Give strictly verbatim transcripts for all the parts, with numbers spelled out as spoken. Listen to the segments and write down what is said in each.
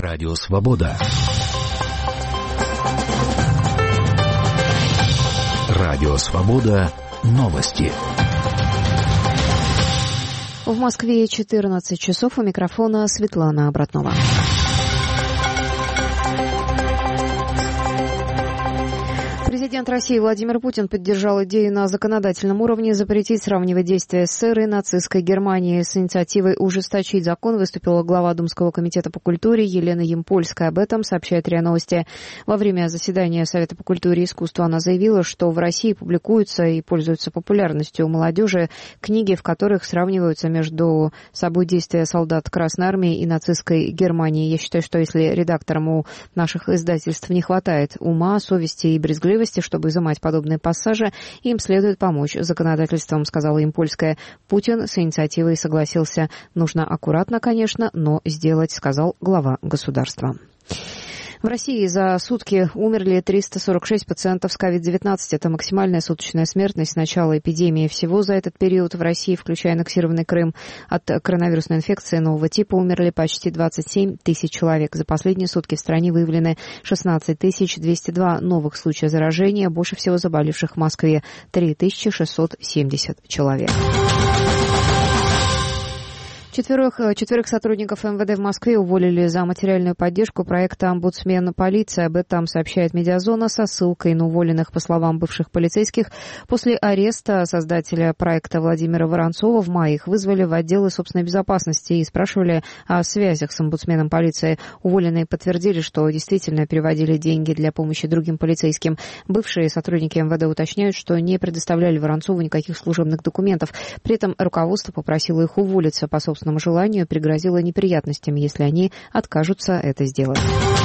Радио Свобода. Радио Свобода. Новости. В Москве четырнадцать часов. У микрофона Светлана Обратнова. Президент России Владимир Путин поддержал идею на законодательном уровне запретить сравнивать действия СССР и нацистской Германии. С инициативой ужесточить закон выступила глава Думского комитета по культуре Елена Ямпольская. Об этом сообщает РИА Новости. Во время заседания Совета по культуре и искусству она заявила, что в России публикуются и пользуются популярностью у молодежи книги, в которых сравниваются между собой действия солдат Красной Армии и нацистской Германии. Я считаю, что если редакторам у наших издательств не хватает ума, совести и брезгливости, чтобы изымать подобные пассажи, им следует помочь законодательством, сказала Ямпольская. Путин с инициативой согласился. Нужно аккуратно, конечно, но сделать, сказал глава государства. В России за сутки умерли триста сорок шесть пациентов с ковид девятнадцать. Это максимальная суточная смертность с начала эпидемии. Всего за этот период в России, включая аннексированный Крым, от коронавирусной инфекции нового типа умерли почти двадцать семь тысяч человек. За последние сутки в стране выявлены шестнадцать тысяч двести два новых случая заражения. Больше всего заболевших в Москве – три тысячи шестьсот семьдесят человек. Четверых, четверых сотрудников МВД в Москве уволили за материальную поддержку проекта «Омбудсмен полиции». Об этом сообщает «Медиазона» со ссылкой на уволенных, по словам бывших полицейских. После ареста создателя проекта Владимира Воронцова в мае их вызвали в отделы собственной безопасности и спрашивали о связях с омбудсменом полиции. Уволенные подтвердили, что действительно переводили деньги для помощи другим полицейским. Бывшие сотрудники МВД уточняют, что не предоставляли Воронцову никаких служебных документов. При этом руководство попросило их уволиться по собственному желанию, пригрозило неприятностями, если они откажутся это сделать.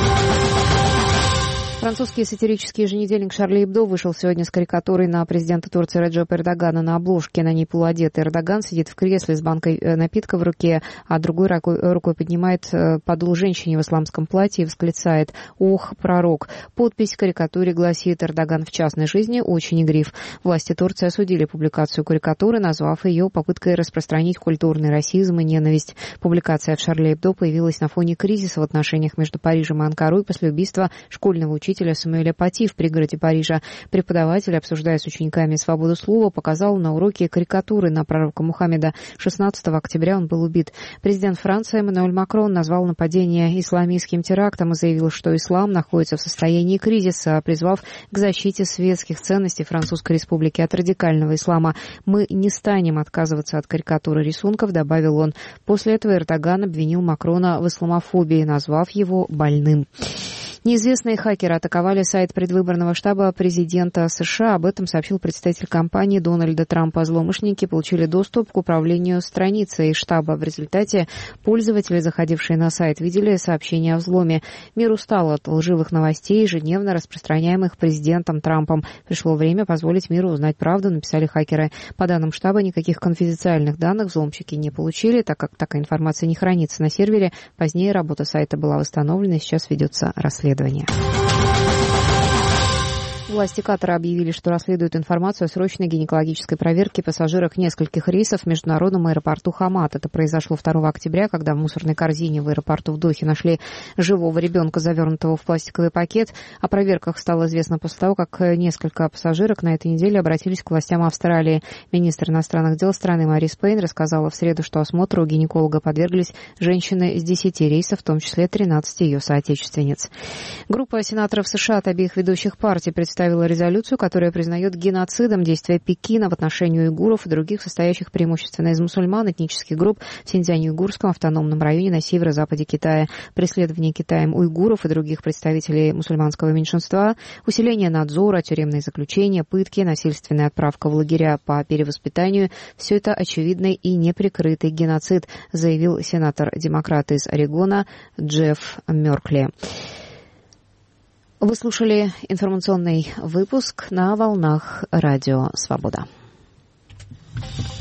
Французский сатирический еженедельник «Шарли Эбдо» вышел сегодня с карикатурой на президента Турции Реджепа Эрдогана на обложке. На ней полуодетый Эрдоган сидит в кресле с банкой напитка в руке, а другой рукой, рукой поднимает подол женщине в исламском платье и восклицает «Ох, пророк». Подпись к карикатуре гласит: «Эрдоган в частной жизни очень игрив». Власти Турции осудили публикацию карикатуры, назвав ее попыткой распространить культурный расизм и ненависть. Публикация в «Шарли Эбдо» появилась на фоне кризиса в отношениях между Парижем и Анкарой после убийства школьного учителя Самуэля Пати в пригороде Парижа. Преподаватель, обсуждая с учениками свободу слова, показал на уроке карикатуры на пророка Мухаммеда. шестнадцатого октября он был убит. Президент Франции Эммануэль Макрон назвал нападение исламистским терактом и заявил, что ислам находится в состоянии кризиса, призвав к защите светских ценностей Французской Республики от радикального ислама. «Мы не станем отказываться от карикатуры рисунков», добавил он. После этого Эрдоган обвинил Макрона в исламофобии, назвав его больным. Неизвестные хакеры атаковали сайт предвыборного штаба президента США. Об этом сообщил представитель компании Дональда Трампа. Злоумышленники получили доступ к управлению страницей штаба. В результате пользователи, заходившие на сайт, видели сообщения о взломе. Мир устал от лживых новостей, ежедневно распространяемых президентом Трампом. Пришло время позволить миру узнать правду, написали хакеры. По данным штаба, никаких конфиденциальных данных взломщики не получили, так как такая информация не хранится на сервере. Позднее работа сайта была восстановлена, и сейчас ведется расследование. Власти Катара объявили, что расследуют информацию о срочной гинекологической проверке пассажирок нескольких рейсов в международном аэропорту Хамад. Это произошло второго октября, когда в мусорной корзине в аэропорту в Дохе нашли живого ребенка, завернутого в пластиковый пакет. О проверках стало известно после того, как несколько пассажирок на этой неделе обратились к властям Австралии. Министр иностранных дел страны Марис Пейн рассказала в среду, что осмотру у гинеколога подверглись женщины с десяти рейсов, в том числе тринадцати ее соотечественниц. Группа сенаторов США от обеих ведущих партий представила представила резолюцию, которая признает геноцидом действия Пекина в отношении уйгуров и других, состоящих преимущественно из мусульман, этнических групп в Синьцзянь-Уйгурском автономном районе на северо-западе Китая. Преследование Китаем уйгуров и других представителей мусульманского меньшинства, усиление надзора, тюремные заключения, пытки, насильственная отправка в лагеря по перевоспитанию – все это очевидный и неприкрытый геноцид, заявил сенатор-демократ из Орегона Джефф Меркли. Вы слушали информационный выпуск на волнах Радио Свобода.